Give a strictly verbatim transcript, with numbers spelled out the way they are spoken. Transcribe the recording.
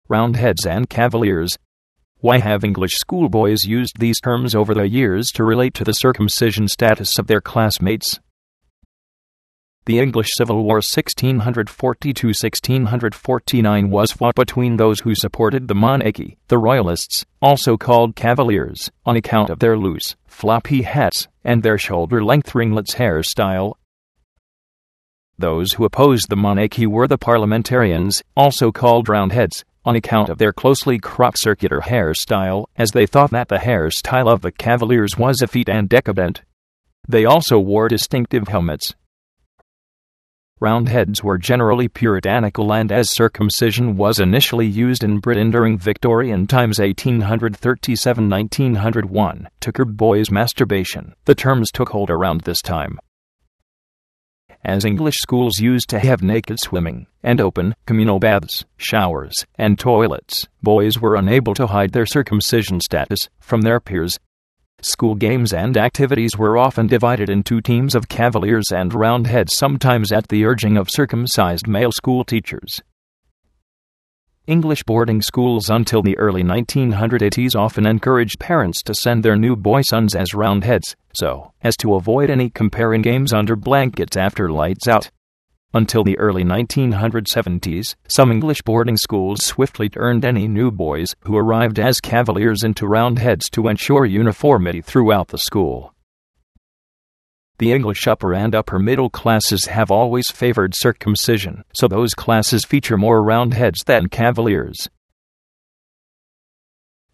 Roundheads and Cavaliers. Why have English schoolboys used these terms over the years to relate to the circumcision status of their classmates? The English Civil War sixteen forty-two to sixteen forty-nine was fought between those who supported the monarchy, the Royalists, also called Cavaliers, on account of their loose, floppy hats and their shoulder-length ringlets hairstyle. Those who opposed the monarchy were the Parliamentarians, also called Roundheads, on account of their closely cropped circular hairstyle, as they thought that the hairstyle of the Cavaliers was effete and decadent. They also wore distinctive helmets. Roundheads were generally puritanical, and as circumcision was initially used in Britain during Victorian times eighteen thirty-seven to nineteen oh one to curb boys' masturbation, the terms took hold around this time. As English schools used to have naked swimming and open, communal baths, showers, and toilets, boys were unable to hide their circumcision status from their peers. School games and activities were often divided into teams of Cavaliers and Roundheads, sometimes at the urging of circumcised male school teachers. English boarding schools until the early nineteen eighties often encouraged parents to send their new boy sons as Roundheads, so as to avoid any comparing games under blankets after lights out. Until the early nineteen seventies, some English boarding schools swiftly turned any new boys who arrived as Cavaliers into Roundheads to ensure uniformity throughout the school. The English upper and upper middle classes have always favored circumcision, so those classes feature more Roundheads than Cavaliers.